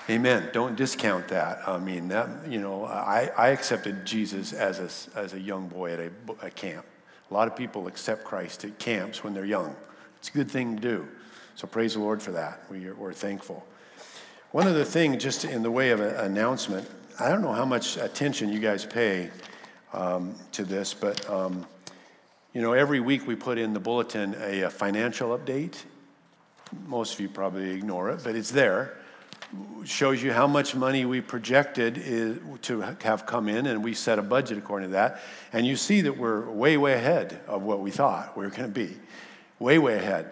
Amen. Don't discount that. I mean, I accepted Jesus as a young boy at a camp. A lot of people accept Christ at camps when they're young. It's a good thing to do. So praise the Lord for that. We're thankful. One other thing, just in the way of an announcement, I don't know how much attention you guys pay to this, but every week we put in the bulletin a financial update. Most of you probably ignore it, but it's there. It shows you how much money we projected to have come in, and we set a budget according to that. And you see that we're way, way ahead of what we thought we were going to be. Way, way ahead.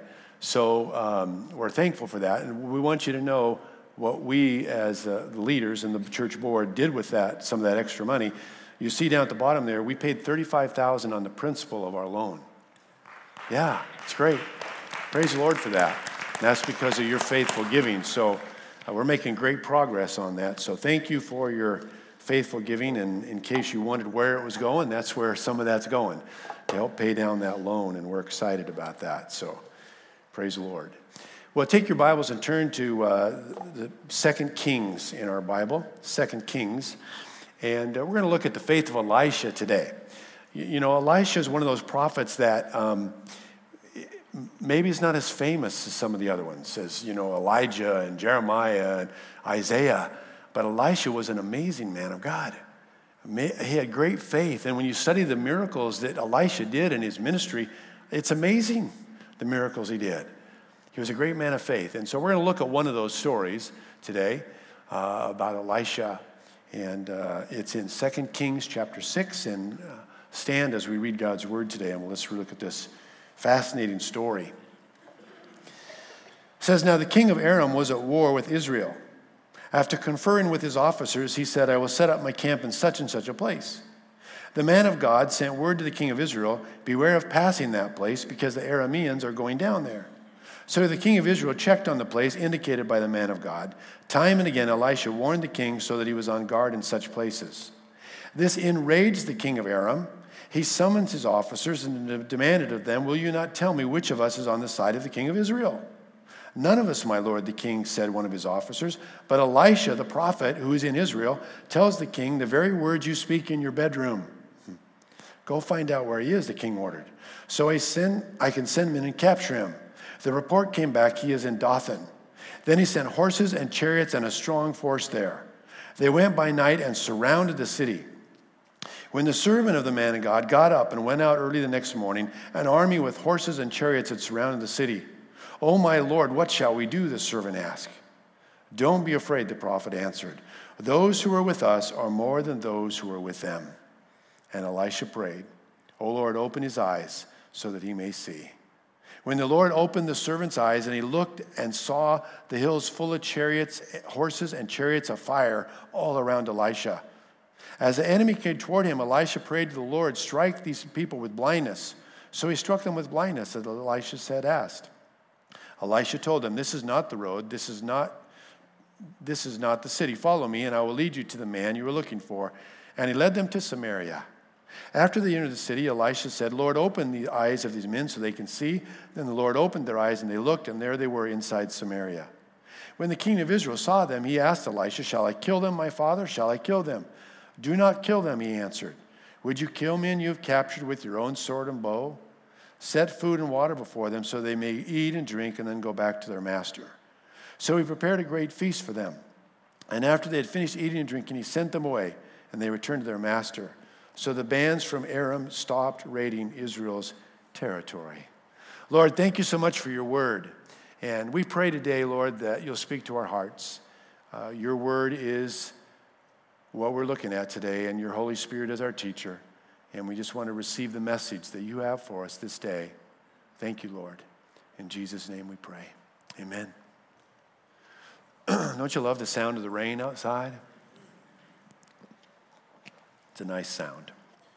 So we're thankful for that, and we want you to know what we as the leaders and the church board did with that, some of that extra money. You see down at the bottom there, we paid $35,000 on the principal of our loan. Yeah, it's great. Praise the Lord for that. And that's because of your faithful giving. So we're making great progress on that. So thank you for your faithful giving. And in case you wondered where it was going, that's where some of that's going, to help pay down that loan. And we're excited about that. So praise the Lord. Well, take your Bibles and turn to the 2 Kings in our Bible, 2 Kings. And we're going to look at the faith of Elisha today. Elisha is one of those prophets that maybe is not as famous as some of the other ones, as, Elijah and Jeremiah and Isaiah. But Elisha was an amazing man of God. He had great faith. And when you study the miracles that Elisha did in his ministry, it's amazing, the miracles he did. He was a great man of faith. And so we're going to look at one of those stories today about Elisha. And it's in 2 Kings chapter 6. And stand as we read God's word today. And let's look at this fascinating story. It says, "Now the king of Aram was at war with Israel. After conferring with his officers, he said, 'I will set up my camp in such and such a place.' The man of God sent word to the king of Israel, 'Beware of passing that place, because the Arameans are going down there.' So the king of Israel checked on the place indicated by the man of God. Time and again, Elisha warned the king so that he was on guard in such places. This enraged the king of Aram. He summoned his officers and demanded of them, 'Will you not tell me which of us is on the side of the king of Israel?' 'None of us, my lord,' the king said, one of his officers. 'But Elisha, the prophet, who is in Israel, tells the king the very words you speak in your bedroom.' 'Go find out where he is,' the king ordered. 'So I can send men and capture him.' The report came back, 'He is in Dothan.' Then he sent horses and chariots and a strong force there. They went by night and surrounded the city. When the servant of the man of God got up and went out early the next morning, an army with horses and chariots had surrounded the city. 'Oh, my lord, what shall we do?' the servant asked. 'Don't be afraid,' the prophet answered. 'Those who are with us are more than those who are with them.' And Elisha prayed, 'O Lord, open his eyes so that he may see.' When the Lord opened the servant's eyes, and he looked and saw the hills full of chariots, horses and chariots of fire all around Elisha. As the enemy came toward him, Elisha prayed to the Lord, 'Strike these people with blindness.' So he struck them with blindness, as Elisha had asked. Elisha told them, 'This is not the road, this is not the city. Follow me, and I will lead you to the man you are looking for.' And he led them to Samaria. After they entered the city, Elisha said, 'Lord, open the eyes of these men so they can see.' Then the Lord opened their eyes, and they looked, and there they were inside Samaria. When the king of Israel saw them, he asked Elisha, 'Shall I kill them, my father? Shall I kill them?' 'Do not kill them,' he answered. 'Would you kill men you have captured with your own sword and bow? Set food and water before them so they may eat and drink and then go back to their master.' So he prepared a great feast for them. And after they had finished eating and drinking, he sent them away, and they returned to their master. So the bands from Aram stopped raiding Israel's territory." Lord, thank you so much for your word. And we pray today, Lord, that you'll speak to our hearts. Your word is what we're looking at today, and your Holy Spirit is our teacher. And we just want to receive the message that you have for us this day. Thank you, Lord. In Jesus' name we pray. Amen. Don't you love the sound of the rain outside? It's a nice sound.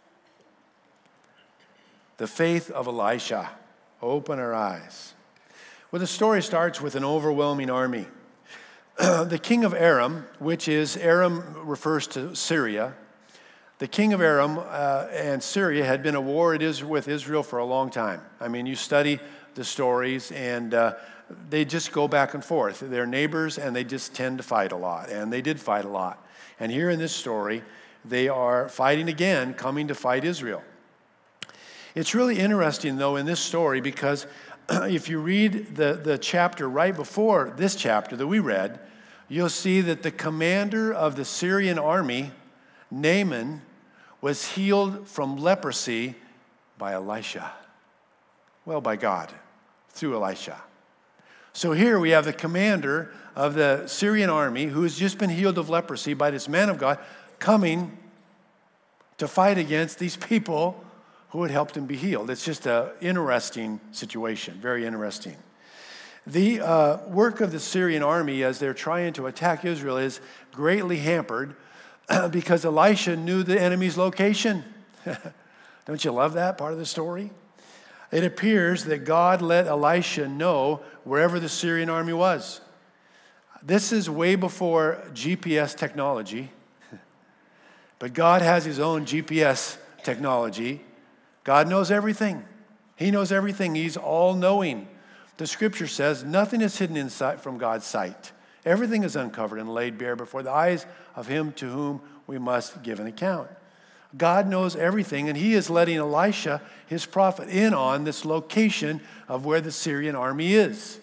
The faith of Elisha. Open our eyes. Well, the story starts with an overwhelming army. The king of Aram, which is, Aram refers to Syria. The king of Aram and Syria had been at war with Israel for a long time. I mean, you study the stories, and they just go back and forth. They're neighbors, and they just tend to fight a lot. And they did fight a lot. And here in this story, they are fighting again, coming to fight Israel. It's really interesting, though, in this story, because if you read the chapter right before this chapter that we read, you'll see that the commander of the Syrian army, Naaman, was healed from leprosy by Elisha. Well, by God, through Elisha. So here we have the commander of the Syrian army who has just been healed of leprosy by this man of God coming to fight against these people who had helped him be healed. It's just an interesting situation, very interesting. The work of the Syrian army as they're trying to attack Israel is greatly hampered because Elisha knew the enemy's location. Don't you love that part of the story? It appears that God let Elisha know wherever the Syrian army was. This is way before GPS technology, but God has his own GPS technology. God knows everything. He knows everything. He's all-knowing. The scripture says nothing is hidden from God's sight. Everything is uncovered and laid bare before the eyes of him to whom we must give an account. God knows everything, and he is letting Elisha, his prophet, in on this location of where the Syrian army is.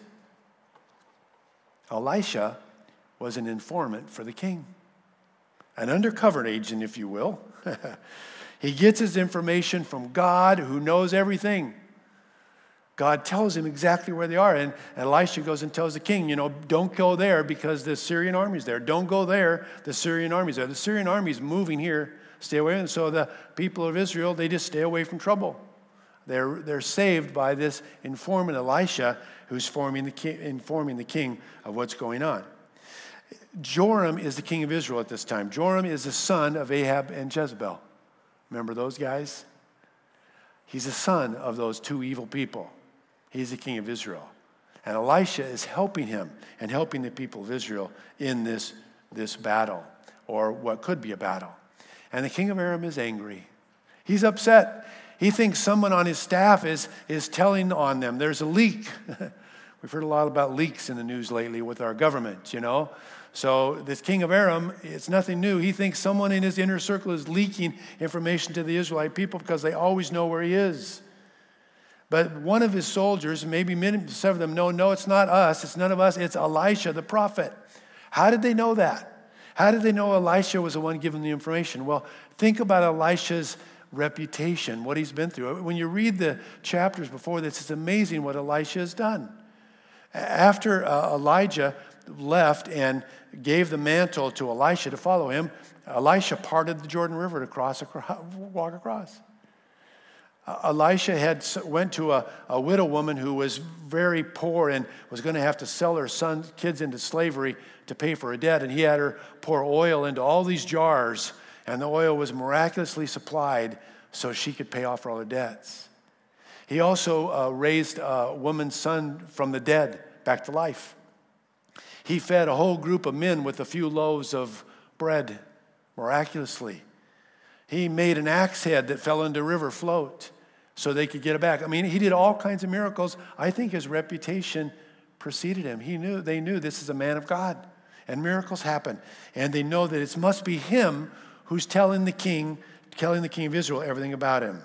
Elisha was an informant for the king, an undercover agent, if you will. He gets his information from God, who knows everything. God tells him exactly where they are, and Elisha goes and tells the king, don't go there because the Syrian army's there. Don't go there, the Syrian army's there. The Syrian army's moving here. Stay away. And so the people of Israel, they just stay away from trouble. They're saved by this informant Elisha, who's informing the king of what's going on. Joram is the king of Israel at this time. Joram is the son of Ahab and Jezebel. Remember those guys? He's the son of those two evil people. He's the king of Israel. And Elisha is helping him and helping the people of Israel in this battle, or what could be a battle. And the king of Aram is angry. He's upset. He thinks someone on his staff is telling on them. There's a leak. We've heard a lot about leaks in the news lately with our government, So this king of Aram, it's nothing new. He thinks someone in his inner circle is leaking information to the Israelite people because they always know where he is. But one of his soldiers, maybe some of them know, no, it's not us. It's none of us. It's Elisha, the prophet. How did they know that? How did they know Elisha was the one giving the information? Well, think about Elisha's reputation, what he's been through. When you read the chapters before this, it's amazing what Elisha has done. After Elijah left and gave the mantle to Elisha to follow him, Elisha parted the Jordan River to walk across. Elisha went to a widow woman who was very poor and was going to have to sell her kids into slavery to pay for a debt, and he had her pour oil into all these jars, and the oil was miraculously supplied so she could pay off all her debts. He also raised a woman's son from the dead back to life. He fed a whole group of men with a few loaves of bread miraculously. He made an axe head that fell into a river float so they could get it back. I mean, he did all kinds of miracles. I think his reputation preceded him. They knew this is a man of God, and miracles happen. And they know that it must be him who's telling the king of Israel everything about him.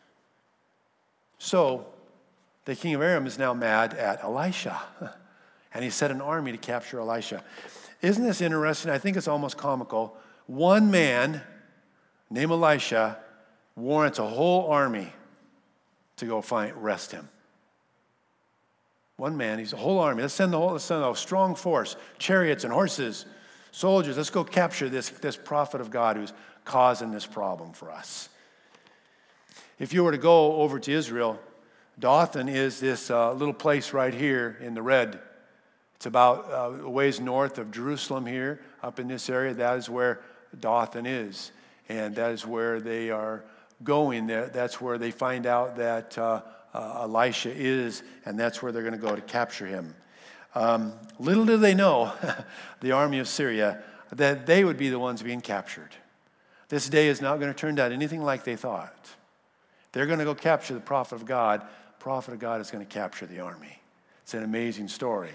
So the king of Aram is now mad at Elisha, and he set an army to capture Elisha. Isn't this interesting? I think it's almost comical. One man named Elisha warrants a whole army to go arrest him. One man, he's a whole army. Let's send a strong force, chariots and horses, soldiers. Let's go capture this prophet of God who's causing this problem for us. If you were to go over to Israel, Dothan is this little place right here in the red. It's about a ways north of Jerusalem here, up in this area. That is where Dothan is. And that is where they are going. That's where they find out that Elisha is, and that's where they're going to go to capture him. Little do they know, the army of Syria, that they would be the ones being captured. This day is not going to turn out anything like they thought. They're going to go capture the prophet of God. The prophet of God is going to capture the army. It's an amazing story.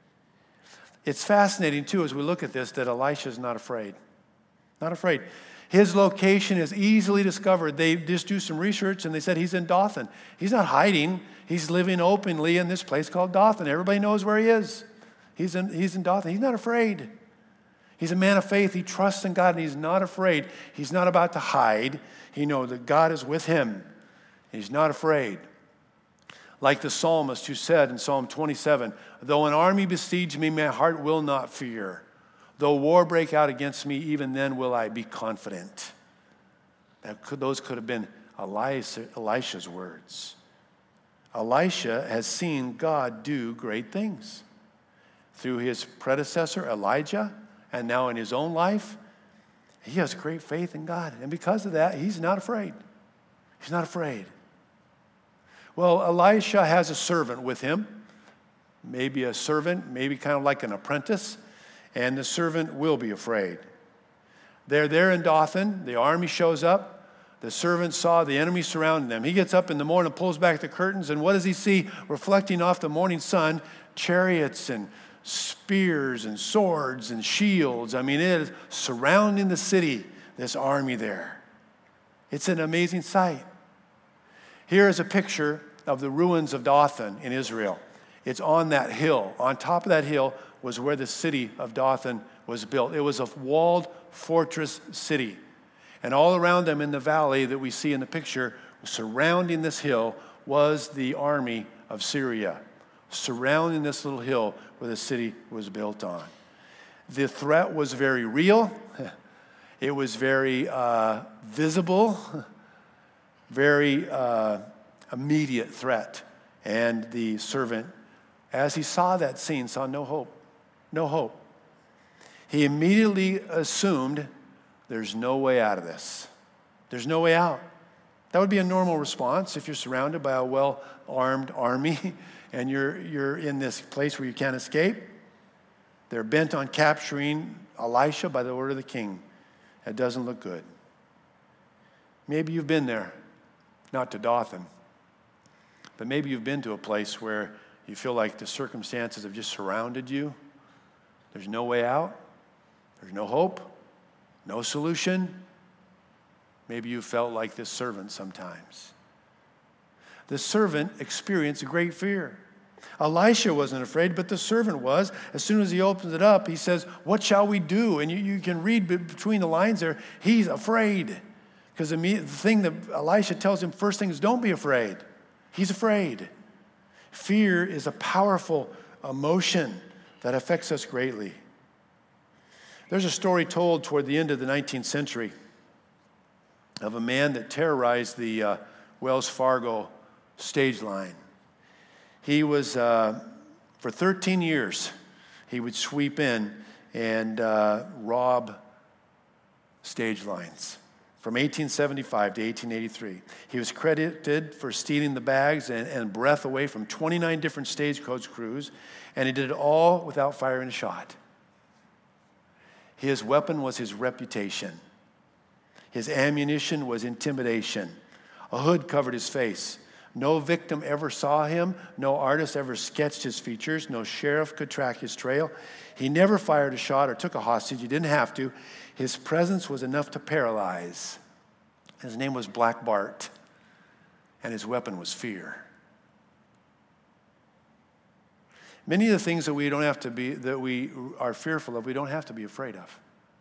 It's fascinating, too, as we look at this, that Elisha is not afraid. Not afraid. His location is easily discovered. They just do some research, and they said he's in Dothan. He's not hiding. He's living openly in this place called Dothan. Everybody knows where he is. He's in Dothan. He's not afraid. He's a man of faith. He trusts in God, and he's not afraid. He's not about to hide. He knows that God is with him. He's not afraid. Like the psalmist who said in Psalm 27, though an army besiege me, my heart will not fear. Though war break out against me, even then will I be confident. Those could have been Elisha's words. Elisha has seen God do great things. Through his predecessor, Elijah, and now in his own life, he has great faith in God. And because of that, he's not afraid. He's not afraid. Well, Elisha has a servant with him. Maybe a servant, maybe kind of like an apprentice. And the servant will be afraid. They're there in Dothan. The army shows up. The servant saw the enemy surrounding them. He gets up in the morning, pulls back the curtains, and what does he see reflecting off the morning sun? Chariots and spears and swords and shields. I mean, it is surrounding the city, this army there. It's an amazing sight. Here is a picture of the ruins of Dothan in Israel. It's on that hill. On top of that hill was where the city of Dothan was built. It was a walled fortress city. And all around them in the valley that we see in the picture, surrounding this hill, was the army of Syria, surrounding this little hill where the city was built on. The threat was very real. It was very visible, very immediate threat. And the servant, as he saw that scene, saw no hope. No hope. He immediately assumed there's no way out of this. There's no way out. That would be a normal response if you're surrounded by a well-armed army and you're in this place where you can't escape. They're bent on capturing Elisha by the order of the king. That doesn't look good. Maybe you've been there, not to Dothan, but maybe you've been to a place where you feel like the circumstances have just surrounded you. There's no way out. There's no hope, no solution. Maybe you felt like this servant sometimes. The servant experienced great fear. Elisha wasn't afraid, but the servant was. As soon as he opens it up, he says, what shall we do? And you can read between the lines there, he's afraid. Because the thing that Elisha tells him first thing is, don't be afraid. He's afraid. Fear is a powerful emotion that affects us greatly. There's a story told toward the end of the 19th century of a man that terrorized the Wells Fargo stage line. He was, for 13 years, he would sweep in and rob stage lines. From 1875 to 1883. He was credited for stealing the bags and breath away from 29 different stagecoach crews, and he did it all without firing a shot. His weapon was his reputation. His ammunition was intimidation. A hood covered his face. No victim ever saw him. No artist ever sketched his features. No sheriff could track his trail. He never fired a shot or took a hostage. He didn't have to. His presence was enough to paralyze. His name was Black Bart, and his weapon was fear. Many of the things that we are fearful of, we don't have to be afraid of,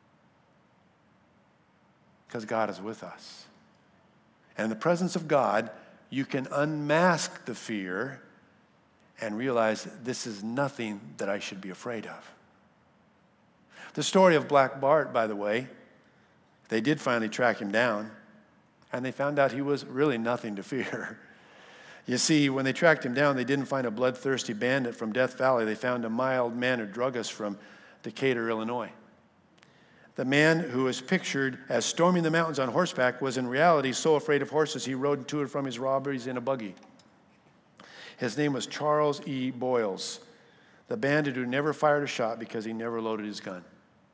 because God is with us. And in the presence of God, you can unmask the fear and realize this is nothing that I should be afraid of. The story of Black Bart, by the way, they did finally track him down, and they found out he was really nothing to fear. You see, when they tracked him down, they didn't find a bloodthirsty bandit from Death Valley. They found a mild-mannered druggist from Decatur, Illinois. The man who was pictured as storming the mountains on horseback was in reality so afraid of horses he rode to and from his robberies in a buggy. His name was Charles E. Boyles, the bandit who never fired a shot because he never loaded his gun.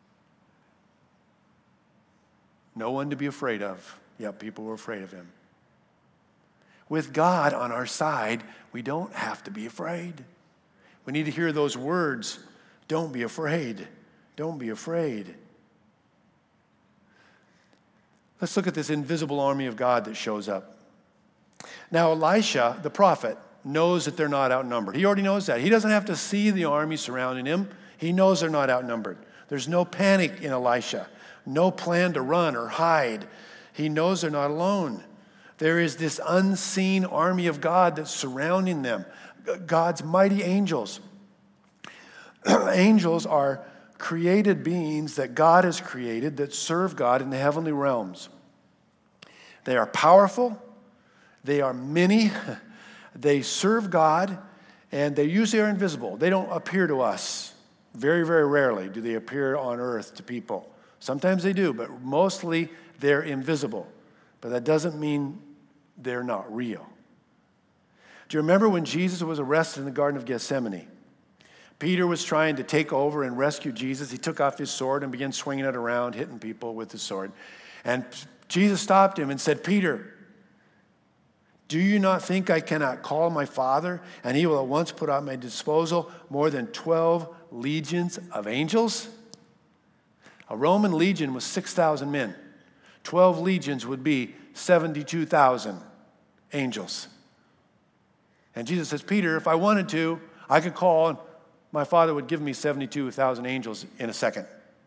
No one to be afraid of, yet people were afraid of him. With God on our side, we don't have to be afraid. We need to hear those words. Don't be afraid. Don't be afraid. Let's look at this invisible army of God that shows up. Now, Elisha, the prophet, knows that they're not outnumbered. He already knows that. He doesn't have to see the army surrounding him. He knows they're not outnumbered. There's no panic in Elisha, no plan to run or hide. He knows they're not alone. There is this unseen army of God that's surrounding them, God's mighty angels. Angels are created beings that God has created that serve God in the heavenly realms. They are powerful. They are many. They serve God, and they usually are invisible. They don't appear to us. Very, very rarely do they appear on earth to people. Sometimes they do, but mostly they're invisible. But that doesn't mean they're not real. Do you remember when Jesus was arrested in the Garden of Gethsemane? Peter was trying to take over and rescue Jesus. He took off his sword and began swinging it around, hitting people with the sword. And Jesus stopped him and said, Peter, do you not think I cannot call my Father, and he will at once put at my disposal more than 12 legions of angels? A Roman legion was 6,000 men. 12 legions would be 72,000 angels. And Jesus says, Peter, if I wanted to, I could call, and my Father would give me 72,000 angels in a second.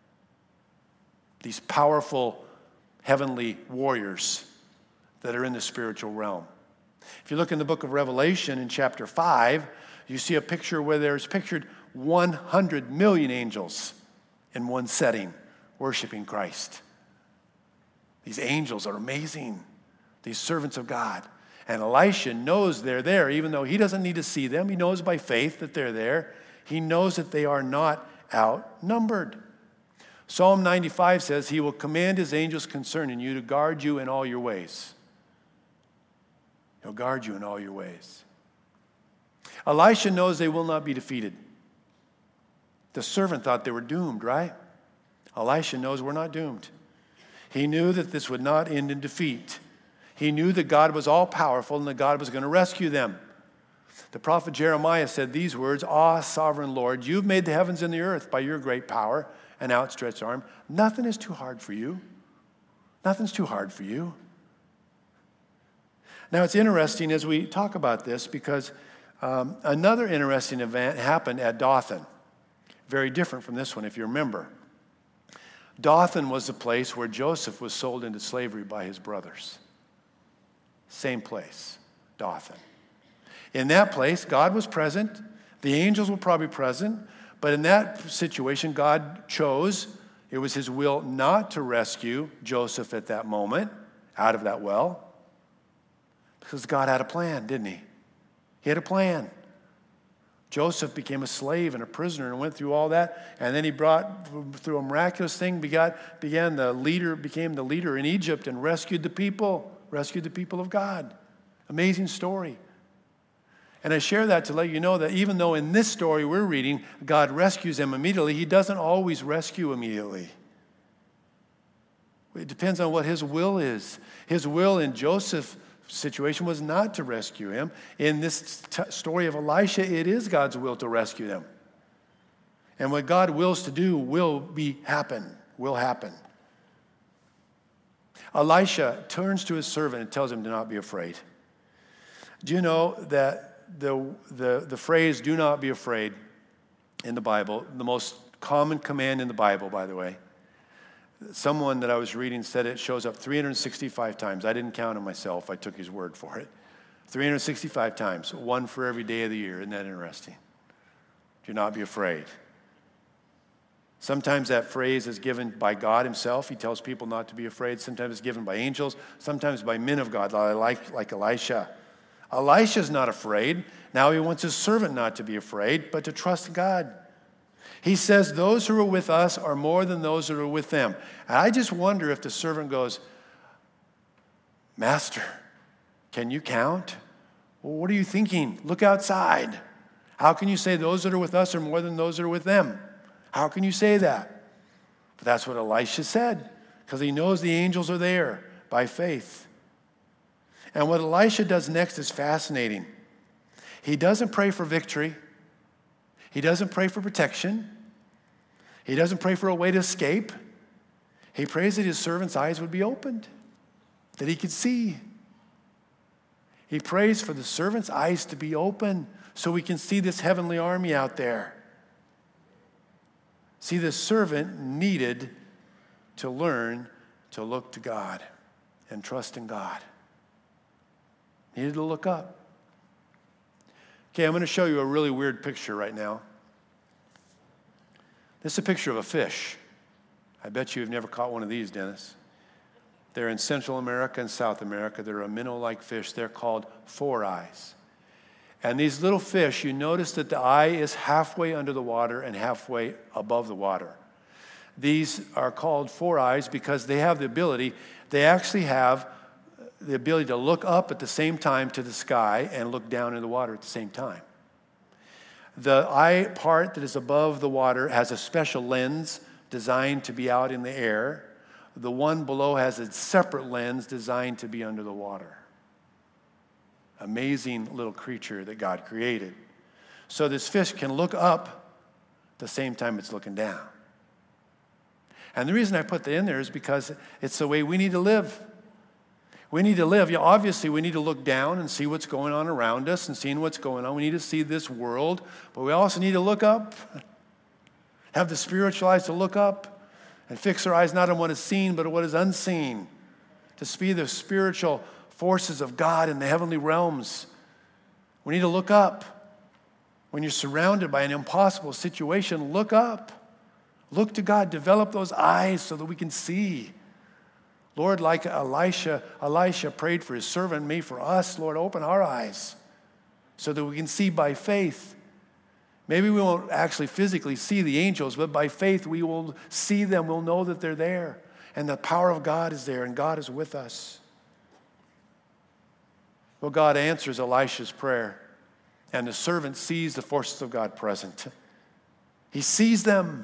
These powerful heavenly warriors that are in the spiritual realm. If you look in the book of Revelation in chapter 5, you see a picture where there's pictured 100 million angels in one setting worshiping Christ. These angels are amazing, these servants of God. And Elisha knows they're there, even though he doesn't need to see them. He knows by faith that they're there. He knows that they are not outnumbered. Psalm 95 says, he will command his angels concerning you to guard you in all your ways. He'll guard you in all your ways. Elisha knows they will not be defeated. The servant thought they were doomed, right? Elisha knows we're not doomed. He knew that this would not end in defeat. He knew that God was all-powerful and that God was going to rescue them. The prophet Jeremiah said these words, sovereign Lord, you've made the heavens and the earth by your great power and outstretched arm. Nothing is too hard for you. Nothing's too hard for you. Now, it's interesting as we talk about this because another interesting event happened at Dothan. Very different from this one, if you remember. Dothan was the place where Joseph was sold into slavery by his brothers. Same place, Dothan. In that place, God was present. The angels were probably present. But in that situation, God chose, it was his will not to rescue Joseph at that moment out of that well. Because God had a plan, didn't he? He had a plan. Joseph became a slave and a prisoner and went through all that. And then he brought, through a miraculous thing, became the leader in Egypt and rescued the people of God. Amazing story. And I share that to let you know that even though in this story we're reading, God rescues them immediately, he doesn't always rescue immediately. It depends on what his will is. His will in Joseph's situation was not to rescue him. In this story of Elisha, it is God's will to rescue them. And what God wills to do will happen. Elisha turns to his servant and tells him to not be afraid. Do you know that the phrase, do not be afraid, in the Bible, the most common command in the Bible, by the way, someone that I was reading said it shows up 365 times. I didn't count it myself. I took his word for it. 365 times, one for every day of the year. Isn't that interesting? Do not be afraid. Sometimes that phrase is given by God himself. He tells people not to be afraid. Sometimes it's given by angels. Sometimes by men of God, like Elisha. Elisha's not afraid. Now he wants his servant not to be afraid, but to trust God. He says, those who are with us are more than those that are with them. And I just wonder if the servant goes, Master, can you count? Well, what are you thinking? Look outside. How can you say those that are with us are more than those that are with them? How can you say that? But that's what Elisha said, because he knows the angels are there by faith. And what Elisha does next is fascinating. He doesn't pray for victory. He doesn't pray for protection. He doesn't pray for a way to escape. He prays that his servant's eyes would be opened, that he could see. He prays for the servant's eyes to be open so we can see this heavenly army out there. See, the servant needed to learn to look to God and trust in God. Needed to look up. Okay, I'm going to show you a really weird picture right now. This is a picture of a fish. I bet you have never caught one of these, Dennis. They're in Central America and South America. They're a minnow-like fish. They're called four eyes. And these little fish, you notice that the eye is halfway under the water and halfway above the water. These are called four eyes because they have the ability, they actually have the ability to look up at the same time to the sky and look down in the water at the same time. The eye part that is above the water has a special lens designed to be out in the air. The one below has a separate lens designed to be under the water. Amazing little creature that God created. So this fish can look up at the same time it's looking down. And the reason I put that in there is because it's the way we need to live. We need to live. Yeah, obviously, we need to look down and see what's going on around us and seeing what's going on. We need to see this world, but we also need to look up, have the spiritual eyes to look up and fix our eyes not on what is seen, but on what is unseen, to see the spiritual forces of God in the heavenly realms. We need to look up. When you're surrounded by an impossible situation, look up. Look to God. Develop those eyes so that we can see. Lord, like Elisha prayed for his servant, me for us, Lord, open our eyes so that we can see by faith. Maybe we won't actually physically see the angels, but by faith we will see them. We'll know that they're there. And the power of God is there, and God is with us. Well, God answers Elisha's prayer, and the servant sees the forces of God present. He sees them.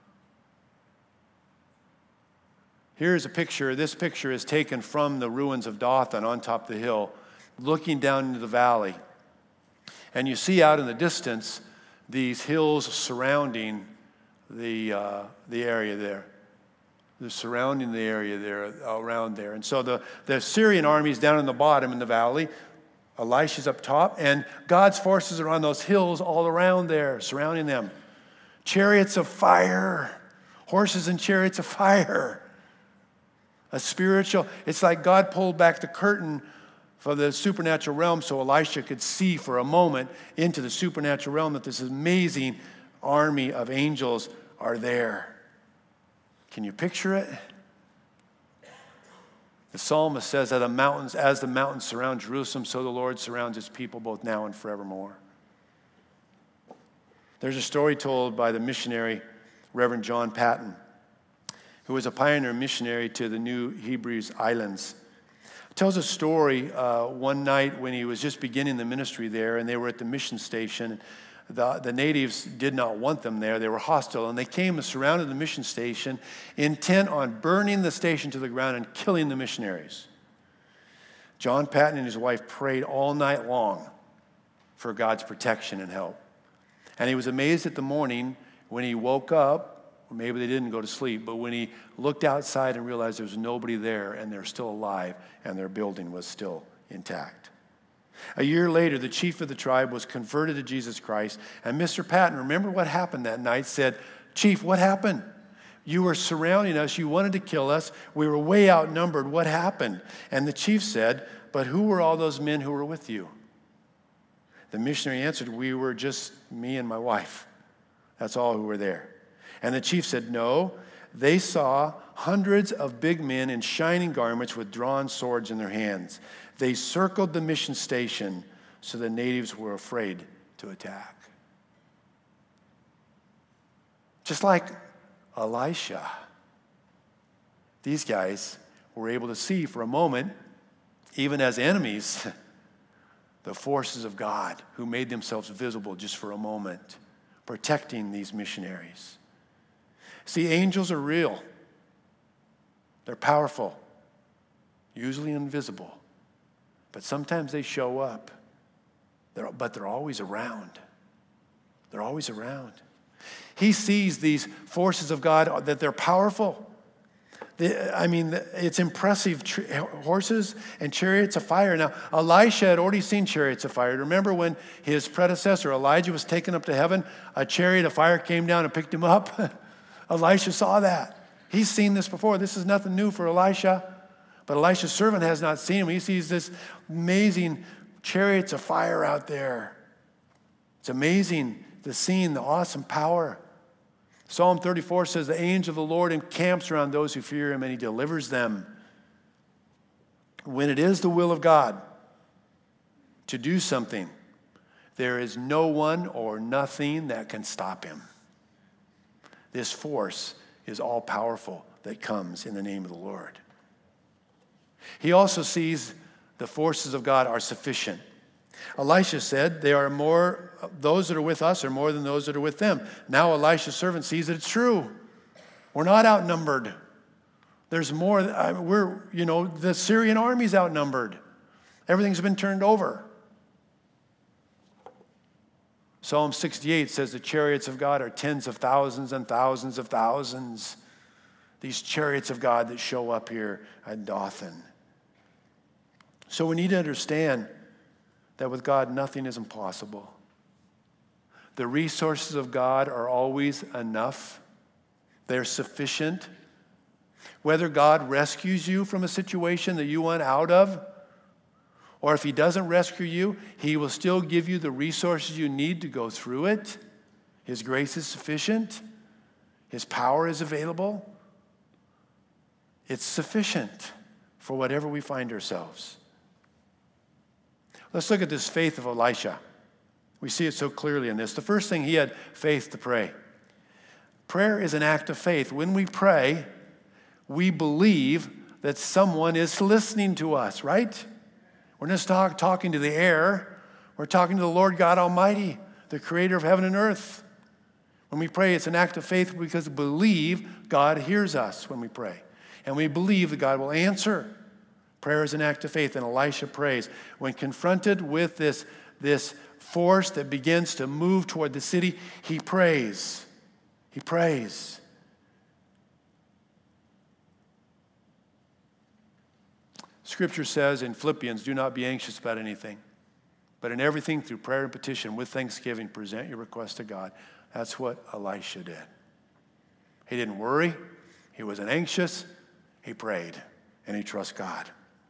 Here's a picture. This picture is taken from the ruins of Dothan on top of the hill, looking down into the valley. And you see out in the distance these hills surrounding the area there. They're surrounding the area there, around there. And so the Syrian army is down in the bottom in the valley. Elisha's up top, and God's forces are on those hills all around there, surrounding them. Chariots of fire, horses and chariots of fire. A spiritual, it's like God pulled back the curtain for the supernatural realm so Elisha could see for a moment into the supernatural realm that this amazing army of angels are there. Can you picture it? The psalmist says that as the mountains surround Jerusalem, so the Lord surrounds his people both now and forevermore. There's a story told by the missionary Reverend John Paton, who was a pioneer missionary to the New Hebrides Islands. It tells a story one night when he was just beginning the ministry there, and they were at the mission station. The natives did not want them there. They were hostile, and they came and surrounded the mission station, intent on burning the station to the ground and killing the missionaries. John Paton and his wife prayed all night long for God's protection and help. And he was amazed at the morning when he woke up. Or maybe they didn't go to sleep, but when he looked outside and realized there was nobody there and they're still alive and their building was still intact. A year later, the chief of the tribe was converted to Jesus Christ, and Mr. Paton, remember what happened that night, said, "Chief, what happened? You were surrounding us. You wanted to kill us. We were way outnumbered. What happened?" And the chief said, "But who were all those men who were with you?" The missionary answered, "We were just me and my wife. That's all who were there." And the chief said, "No, they saw hundreds of big men in shining garments with drawn swords in their hands. They circled the mission station, so the natives were afraid to attack." Just like Elisha, these guys were able to see for a moment, even as enemies, the forces of God who made themselves visible just for a moment, protecting these missionaries. See, angels are real. They're powerful, usually invisible, but sometimes they show up. But they're always around. They're always around. He sees these forces of God, that they're powerful. It's impressive, horses and chariots of fire. Now, Elisha had already seen chariots of fire. Remember when his predecessor, Elijah, was taken up to heaven, a chariot of fire came down and picked him up? Elisha saw that. He's seen this before. This is nothing new for Elisha. But Elisha's servant has not seen him. He sees this amazing chariots of fire out there. It's amazing, the scene, the awesome power. Psalm 34 says, the angel of the Lord encamps around those who fear him, and he delivers them. When it is the will of God to do something, there is no one or nothing that can stop him. This force is all powerful that comes in the name of the Lord. He also sees the forces of God are sufficient. Elisha said, those that are with us are more than those that are with them. Now Elisha's servant sees that it's true. We're not outnumbered. There's more. The Syrian army's outnumbered. Everything's been turned over. Psalm 68 says the chariots of God are tens of thousands and thousands of thousands. These chariots of God that show up here at Dothan. So we need to understand that with God, nothing is impossible. The resources of God are always enough. They're sufficient. Whether God rescues you from a situation that you want out of, or if he doesn't rescue you, he will still give you the resources you need to go through it. His grace is sufficient. His power is available. It's sufficient for whatever we find ourselves. Let's look at this faith of Elisha. We see it so clearly in this. The first thing, he had faith to pray. Prayer is an act of faith. When we pray, we believe that someone is listening to us, right? We're not talking to the air. We're talking to the Lord God Almighty, the creator of heaven and earth. When we pray, it's an act of faith because we believe God hears us when we pray. And we believe that God will answer. Prayer is an act of faith, and Elisha prays. When confronted with this force that begins to move toward the city, he prays. He prays. Scripture says in Philippians, do not be anxious about anything, but in everything through prayer and petition with thanksgiving, present your request to God. That's what Elisha did. He didn't worry. He wasn't anxious. He prayed, and he trusts God.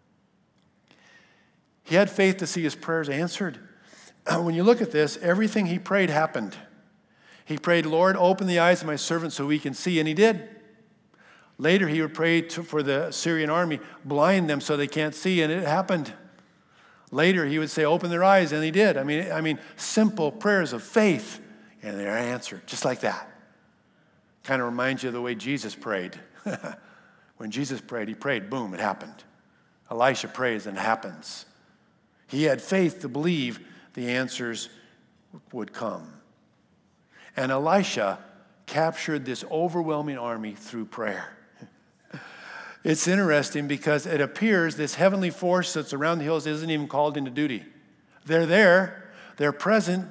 He had faith to see his prayers answered. When you look at this, everything he prayed happened. He prayed, Lord, open the eyes of my servant so he can see, and he did. Later, he would pray for the Syrian army, blind them so they can't see, and it happened. Later, he would say, open their eyes, and he did. I mean, simple prayers of faith, and they're answered, just like that. Kind of reminds you of the way Jesus prayed. When Jesus prayed, he prayed, boom, it happened. Elisha prays, and it happens. He had faith to believe the answers would come. And Elisha captured this overwhelming army through prayer. It's interesting because it appears this heavenly force that's around the hills isn't even called into duty. They're there, they're present,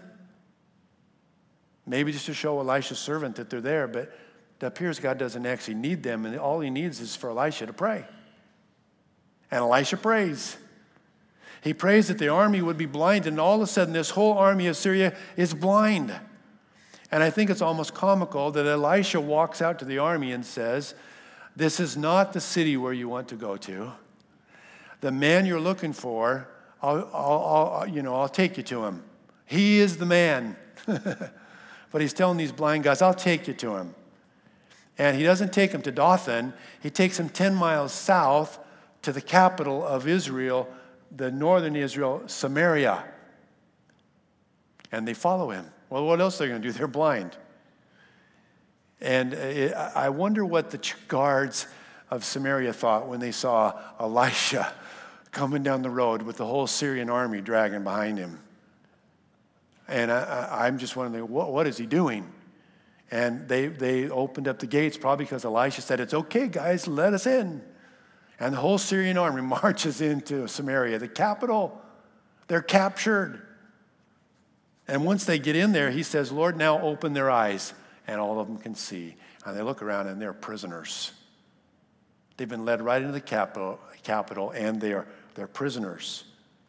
maybe just to show Elisha's servant that they're there, but it appears God doesn't actually need them, and all he needs is for Elisha to pray. And Elisha prays. He prays that the army would be blind, and all of a sudden this whole army of Syria is blind. And I think it's almost comical that Elisha walks out to the army and says, this is not the city where you want to go to. The man you're looking for, I'll take you to him. He is the man. But he's telling these blind guys, I'll take you to him. And he doesn't take them to Dothan. He takes them 10 miles south to the capital of Israel, the northern Israel, Samaria. And they follow him. Well, what else are they going to do? They're blind. And I wonder what the guards of Samaria thought when they saw Elisha coming down the road with the whole Syrian army dragging behind him. And I'm just wondering, what is he doing? And they opened up the gates probably because Elisha said, it's okay, guys, let us in. And the whole Syrian army marches into Samaria, the capital. They're captured. And once they get in there, he says, Lord, now open their eyes. And all of them can see. And they look around and they're prisoners. They've been led right into the capital, and they're prisoners.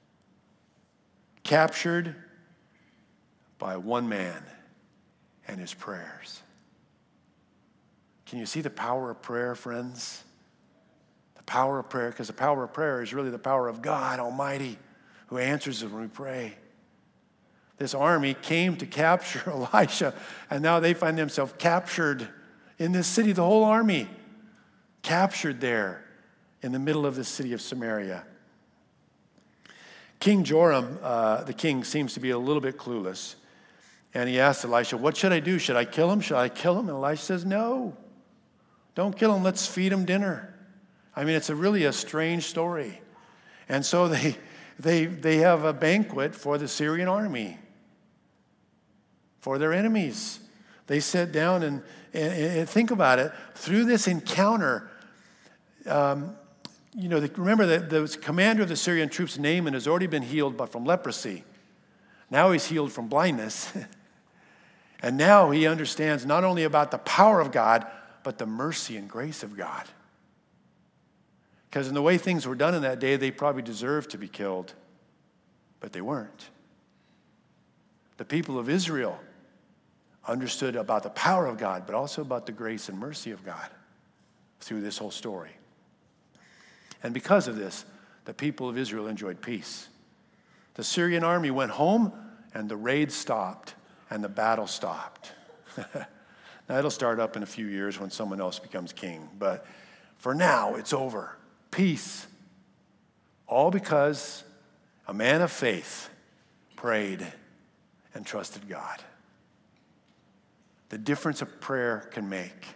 Captured by one man and his prayers. Can you see the power of prayer, friends? The power of prayer, because the power of prayer is really the power of God Almighty who answers us when we pray. This army came to capture Elisha, and now they find themselves captured in this city, the whole army captured there in the middle of the city of Samaria. King Joram, the king, seems to be a little bit clueless. And he asks Elisha, what should I do? Should I kill him? Should I kill him? And Elisha says, no, don't kill him. Let's feed him dinner. I mean, it's really a strange story. And so they have a banquet for the Syrian army, for their enemies. They sit down and think about it. Through this encounter, remember that the commander of the Syrian troops, Naaman, has already been healed from leprosy. Now he's healed from blindness. And now he understands not only about the power of God, but the mercy and grace of God. Because in the way things were done in that day, they probably deserved to be killed, but they weren't. The people of Israel understood about the power of God, but also about the grace and mercy of God through this whole story. And because of this, the people of Israel enjoyed peace. The Syrian army went home, and the raid stopped, and the battle stopped. Now, it'll start up in a few years when someone else becomes king, but for now, it's over. Peace. All because a man of faith prayed and trusted God. The difference a prayer can make.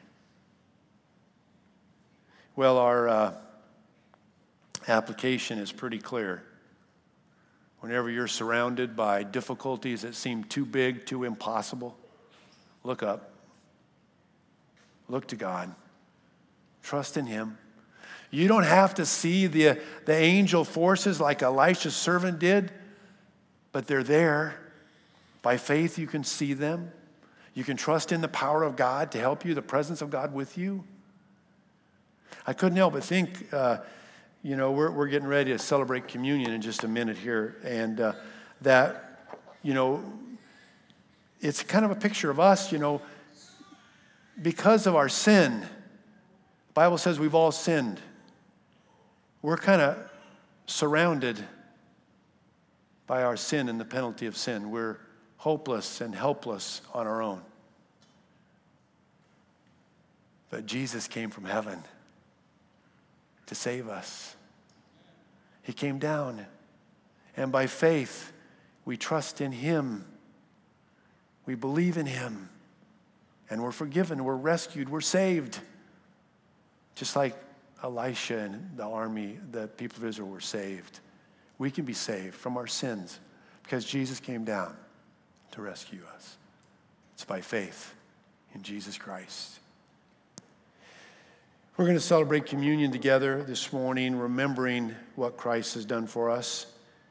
Well, our application is pretty clear. Whenever you're surrounded by difficulties that seem too big, too impossible, look up. Look to God. Trust in Him. You don't have to see the angel forces like Elisha's servant did, but they're there. By faith, you can see them. You can trust in the power of God to help you, the presence of God with you. I couldn't help but think, we're getting ready to celebrate communion in just a minute here, and it's kind of a picture of us, because of our sin. The Bible says we've all sinned. We're kind of surrounded by our sin and the penalty of sin. We're hopeless and helpless on our own. But Jesus came from heaven to save us. He came down, and by faith, we trust in Him. We believe in Him, and we're forgiven, we're rescued, we're saved. Just like Elisha and the army, the people of Israel were saved. We can be saved from our sins because Jesus came down to rescue us. It's by faith in Jesus Christ. We're going to celebrate communion together this morning, remembering what Christ has done for us.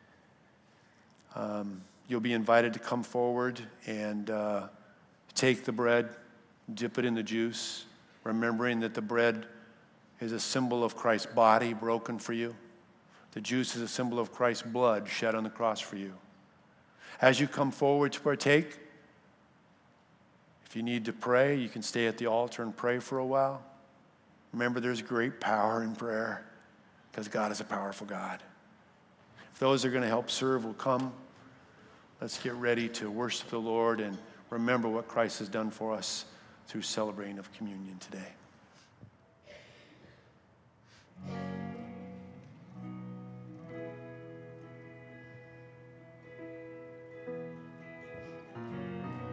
You'll be invited to come forward and take the bread, dip it in the juice, remembering that the bread is a symbol of Christ's body broken for you. The juice is a symbol of Christ's blood shed on the cross for you. As you come forward to partake, if you need to pray, you can stay at the altar and pray for a while. Remember, there's great power in prayer because God is a powerful God. If those that are going to help serve will come, let's get ready to worship the Lord and remember what Christ has done for us through celebrating of communion today.